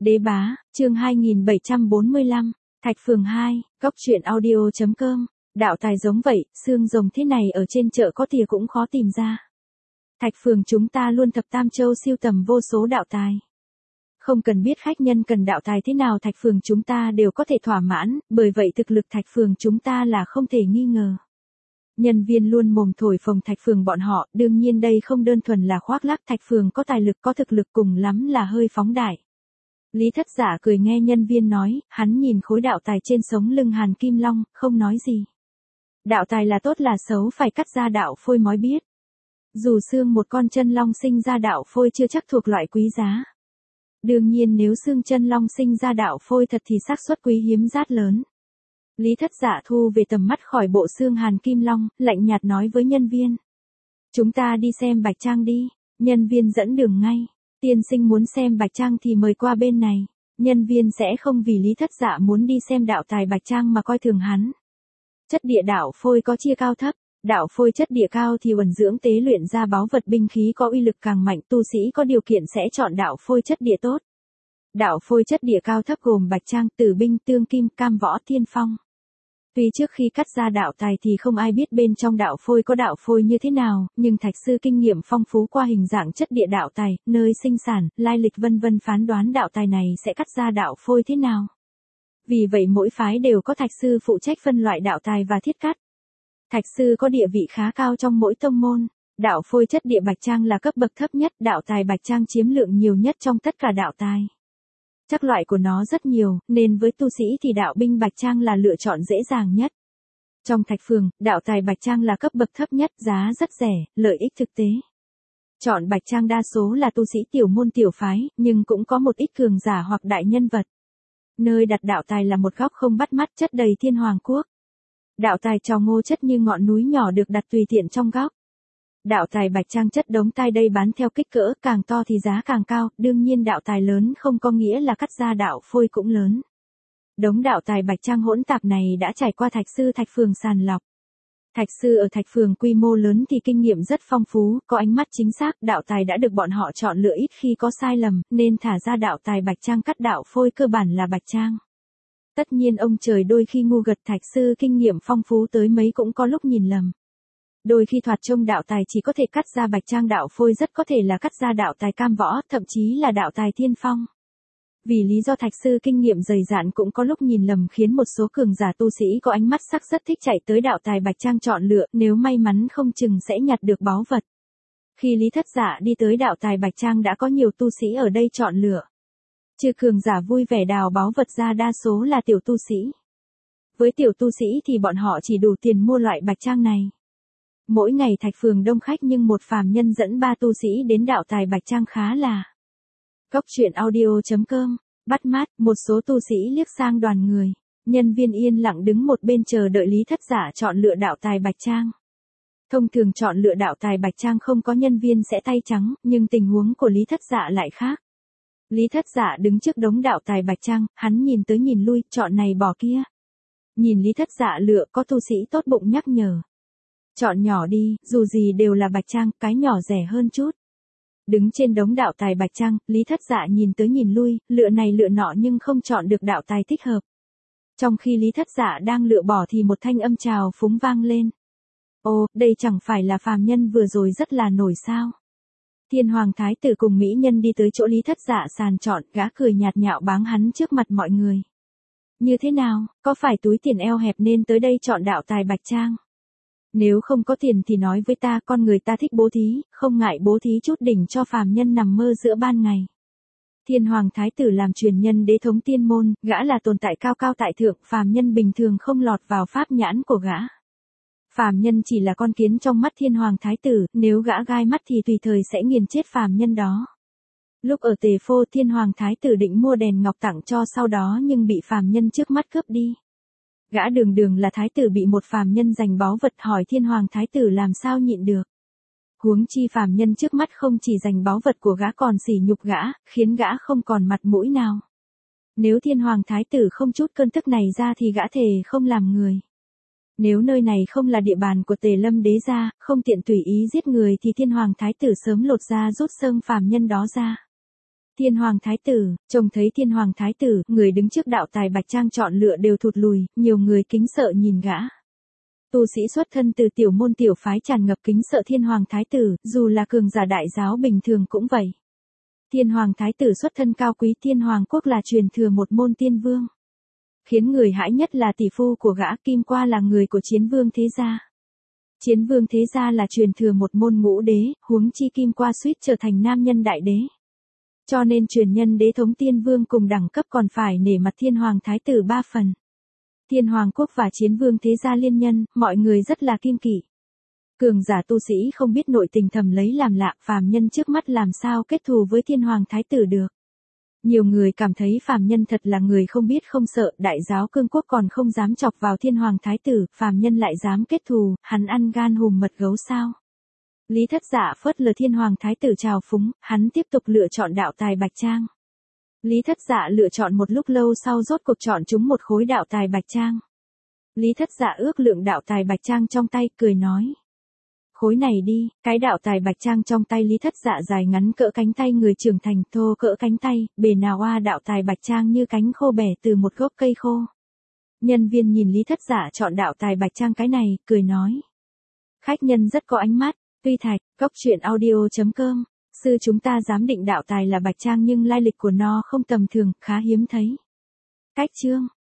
Đế bá, chương 2745, Thạch Phường 2, góc truyện audio.com, đạo tài giống vậy, xương rồng thế này ở trên chợ có thìa cũng khó tìm ra. Thạch Phường chúng ta luôn thập tam châu siêu tầm vô số đạo tài. Không cần biết khách nhân cần đạo tài thế nào Thạch Phường chúng ta đều có thể thỏa mãn, bởi vậy thực lực Thạch Phường chúng ta là không thể nghi ngờ. Nhân viên luôn mồm thổi phồng Thạch Phường bọn họ, đương nhiên đây không đơn thuần là khoác lác, Thạch Phường có tài lực có thực lực cùng lắm là hơi phóng đại. Lý Thất Giả cười nghe nhân viên nói, hắn nhìn khối đạo tài trên sống lưng Hàn Kim Long, không nói gì. Đạo tài là tốt là xấu phải cắt ra đạo phôi mới biết. Dù xương một con chân long sinh ra đạo phôi chưa chắc thuộc loại quý giá. Đương nhiên nếu xương chân long sinh ra đạo phôi thật thì xác suất quý hiếm rất lớn. Lý Thất Giả thu về tầm mắt khỏi bộ xương Hàn Kim Long, lạnh nhạt nói với nhân viên. Chúng ta đi xem Bạch Trang đi, nhân viên dẫn đường ngay. Tiên sinh muốn xem Bạch Trang thì mời qua bên này. Nhân viên sẽ không vì Lý Thất Giả muốn đi xem đạo tài Bạch Trang mà coi thường hắn. Chất địa đạo phôi có chia cao thấp. Đạo phôi chất địa cao thì uẩn dưỡng tế luyện ra báu vật binh khí có uy lực càng mạnh, tu sĩ có điều kiện sẽ chọn đạo phôi chất địa tốt. Đạo phôi chất địa cao thấp gồm Bạch Trang, Tử Binh, Tương Kim, Cam Võ, Thiên Phong. Tuy trước khi cắt ra đạo tài thì không ai biết bên trong đạo phôi có đạo phôi như thế nào, nhưng thạch sư kinh nghiệm phong phú qua hình dạng chất địa đạo tài, nơi sinh sản, lai lịch vân vân phán đoán đạo tài này sẽ cắt ra đạo phôi thế nào. Vì vậy mỗi phái đều có thạch sư phụ trách phân loại đạo tài và thiết cắt. Thạch sư có địa vị khá cao trong mỗi tông môn. Đạo phôi chất địa Bạch Trang là cấp bậc thấp nhất, đạo tài Bạch Trang chiếm lượng nhiều nhất trong tất cả đạo tài. Chắc loại của nó rất nhiều, nên với tu sĩ thì đạo binh Bạch Trang là lựa chọn dễ dàng nhất. Trong Thạch Phường, đạo tài Bạch Trang là cấp bậc thấp nhất, giá rất rẻ, lợi ích thực tế. Chọn Bạch Trang đa số là tu sĩ tiểu môn tiểu phái, nhưng cũng có một ít cường giả hoặc đại nhân vật. Nơi đặt đạo tài là một góc không bắt mắt chất đầy thiên hoàng quốc. Đạo tài trò ngô chất như ngọn núi nhỏ được đặt tùy tiện trong góc. Đạo tài Bạch Trang chất đống tai đây bán theo kích cỡ, càng to thì giá càng cao, đương nhiên đạo tài lớn không có nghĩa là cắt ra đạo phôi cũng lớn. Đống đạo tài Bạch Trang hỗn tạp này đã trải qua thạch sư Thạch Phường sàng lọc. Thạch sư ở Thạch Phường quy mô lớn thì kinh nghiệm rất phong phú, có ánh mắt chính xác, đạo tài đã được bọn họ chọn lựa ít khi có sai lầm, nên thả ra đạo tài Bạch Trang cắt đạo phôi cơ bản là Bạch Trang. Tất nhiên ông trời đôi khi ngu gật, thạch sư kinh nghiệm phong phú tới mấy cũng có lúc nhìn lầm. Đôi khi thoạt trông đạo tài chỉ có thể cắt ra Bạch Trang đạo phôi rất có thể là cắt ra đạo tài Cam Võ, thậm chí là đạo tài Thiên Phong. Vì lý do thạch sư kinh nghiệm dày dạn cũng có lúc nhìn lầm khiến một số cường giả tu sĩ có ánh mắt sắc rất thích chạy tới đạo tài Bạch Trang chọn lựa, nếu may mắn không chừng sẽ nhặt được báu vật. Khi Lý Thất Giả đi tới đạo tài Bạch Trang đã có nhiều tu sĩ ở đây chọn lựa. Trừ cường giả vui vẻ đào báu vật ra đa số là tiểu tu sĩ. Với tiểu tu sĩ thì bọn họ chỉ đủ tiền mua loại Bạch Trang này. Mỗi ngày Thạch Phường đông khách nhưng một phàm nhân dẫn 3 tu sĩ đến đạo tài Bạch Trang khá là. Góc truyện audio.com, bắt mắt, một số tu sĩ liếc sang đoàn người. Nhân viên yên lặng đứng một bên chờ đợi Lý Thất Giả chọn lựa đạo tài Bạch Trang. Thông thường chọn lựa đạo tài Bạch Trang không có nhân viên sẽ tay trắng, nhưng tình huống của Lý Thất Giả lại khác. Lý Thất Giả đứng trước đống đạo tài Bạch Trang, hắn nhìn tới nhìn lui, chọn này bỏ kia. Nhìn Lý Thất Giả lựa, có tu sĩ tốt bụng nhắc nhở. Chọn nhỏ đi, dù gì đều là Bạch Trang, cái nhỏ rẻ hơn chút. Đứng trên đống đạo tài Bạch Trang, Lý Thất Giả nhìn tới nhìn lui, lựa này lựa nọ nhưng không chọn được đạo tài thích hợp. Trong khi Lý Thất Giả đang lựa bỏ thì một thanh âm chào phúng vang lên. Ồ, đây chẳng phải là phàm nhân vừa rồi rất là nổi sao. Thiên Hoàng Thái tử cùng mỹ nhân đi tới chỗ Lý Thất Giả sàn chọn, gã cười nhạt nhạo báng hắn trước mặt mọi người. Như thế nào, có phải túi tiền eo hẹp nên tới đây chọn đạo tài Bạch Trang? Nếu không có tiền thì nói với ta, con người ta thích bố thí, không ngại bố thí chút đỉnh cho phàm nhân nằm mơ giữa ban ngày. Thiên Hoàng Thái tử làm truyền nhân đế thống tiên môn, gã là tồn tại cao cao tại thượng, phàm nhân bình thường không lọt vào pháp nhãn của gã. Phàm nhân chỉ là con kiến trong mắt Thiên Hoàng Thái tử, nếu gã gai mắt thì tùy thời sẽ nghiền chết phàm nhân đó. Lúc ở Tề Phô Thiên Hoàng Thái tử định mua đèn ngọc tặng cho sau đó nhưng bị phàm nhân trước mắt cướp đi. Gã đường đường là thái tử bị một phàm nhân giành báu vật, hỏi Thiên Hoàng Thái tử làm sao nhịn được. Huống chi phàm nhân trước mắt không chỉ giành báu vật của gã còn sỉ nhục gã, khiến gã không còn mặt mũi nào. Nếu Thiên Hoàng Thái tử không chút cơn tức này ra thì gã thề không làm người. Nếu nơi này không là địa bàn của Tề Lâm đế gia, không tiện tùy ý giết người thì Thiên Hoàng Thái tử sớm lột da rút xương phàm nhân đó ra. Thiên Hoàng Thái Tử, trông thấy Thiên Hoàng Thái Tử, người đứng trước đạo tài Bạch Trang chọn lựa đều thụt lùi, nhiều người kính sợ nhìn gã. Tu sĩ xuất thân từ tiểu môn tiểu phái tràn ngập kính sợ Thiên Hoàng Thái Tử, dù là cường giả đại giáo bình thường cũng vậy. Thiên Hoàng Thái Tử xuất thân cao quý, Thiên Hoàng quốc là truyền thừa một môn tiên vương. Khiến người hãi nhất là tỷ phu của gã Kim Qua là người của Chiến Vương thế gia. Chiến Vương thế gia là truyền thừa một môn ngũ đế, huống chi Kim Qua suýt trở thành nam nhân đại đế. Cho nên truyền nhân đế thống tiên vương cùng đẳng cấp còn phải nể mặt Thiên Hoàng Thái Tử 3 phần. Thiên Hoàng quốc và Chiến Vương thế gia liên nhân, mọi người rất là kiêng kỵ. Cường giả tu sĩ không biết nội tình thầm lấy làm lạ, phàm nhân trước mắt làm sao kết thù với Thiên Hoàng Thái Tử được. Nhiều người cảm thấy phàm nhân thật là người không biết không sợ, đại giáo cương quốc còn không dám chọc vào Thiên Hoàng Thái Tử, phàm nhân lại dám kết thù, hắn ăn gan hùm mật gấu sao. Lý Thất Dạ phớt lờ Thiên Hoàng Thái Tử trào phúng, hắn tiếp tục lựa chọn đạo tài Bạch Trang. Lý Thất Dạ lựa chọn một lúc lâu sau rốt cuộc chọn chúng một khối đạo tài Bạch Trang. Lý Thất Dạ ước lượng đạo tài Bạch Trang trong tay, cười nói. Khối này đi, cái đạo tài Bạch Trang trong tay Lý Thất Dạ dài ngắn cỡ cánh tay người trưởng thành, thô cỡ cánh tay, bề nào đạo tài Bạch Trang như cánh khô bẻ từ một gốc cây khô. Nhân viên nhìn Lý Thất Dạ chọn đạo tài Bạch Trang cái này, cười nói. Khách nhân rất có ánh mắt, Tuy Thạch, Cốc Truyện Audio.com, sư chúng ta dám định đạo tài là Bạch Trang nhưng lai lịch của nó không tầm thường, khá hiếm thấy. Cách chương.